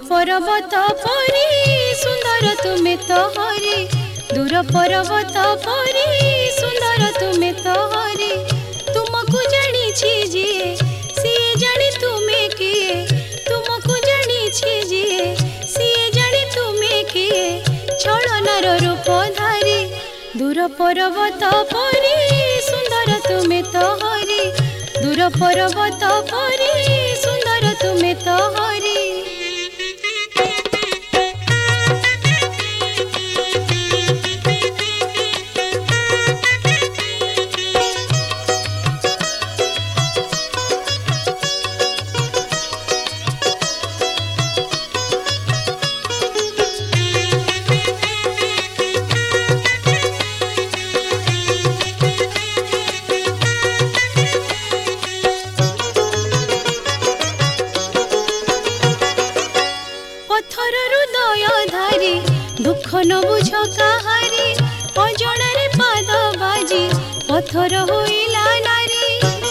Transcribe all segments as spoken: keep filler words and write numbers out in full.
पर्वत परी सुंदर तुमे तो हरि दूर पर्वत परी सुंदर तुमे तो हरि तुमको जानी जी सी जानी तुम्हें किए तुमको जानी जी सी जानी तुम्हें किए छलनार रूप धारी दूर पर्वत परी सुंदर तुमे तो हरि दूर पर्वत परी सुंदर तुमे तो हरि पत्थर हृदय धारी दुख न बुझ काहारी अजणारे पाद बाजी पत्थर होइला नारी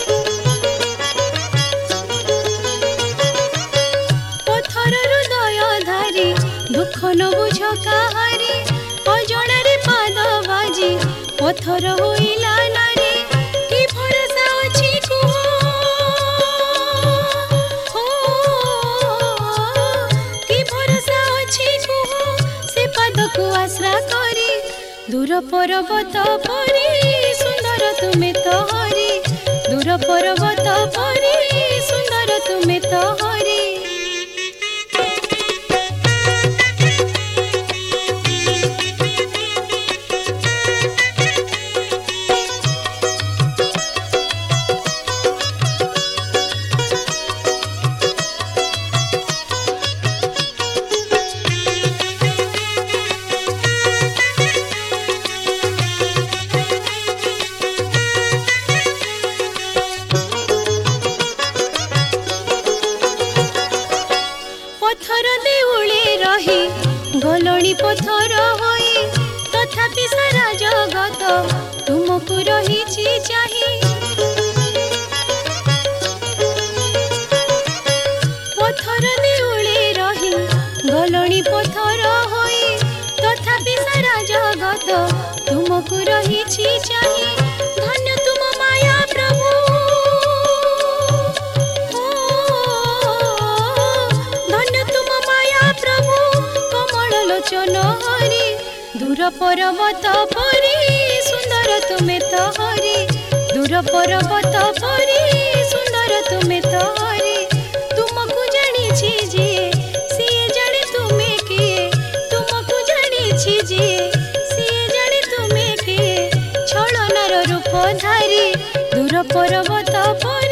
पत्थर हृदय धारी दुख न बुझ काहारी अजणारे पाद बाजी पत्थर होइला नारी कि भरोसा अछि कुह को आश्रा करी दूर पर्वत परी सुंदर तुमे तो हरि दूर पर्वत परी सुंदर तुमे तो हरि पत्थर देउले रही गलणी पत्थर होई तथापि सारा जगत तुमको रही चाही पत्थर देउले रही गलणी पत्थर होई तथापि सारा जगत तुमको रही चाही धन्य तुम माया प्रभु लोचन हरि दूर पर्वत परी सुंदर तुमे तो हरि दूर पर्वत परी सुंदर तुमे तो हरि तुमको जानी जी सी जाने तुम्हें किए तुमको जानी जी सी जाने तुम्हें किए छलनार रूप धारी दूर पर्वत परी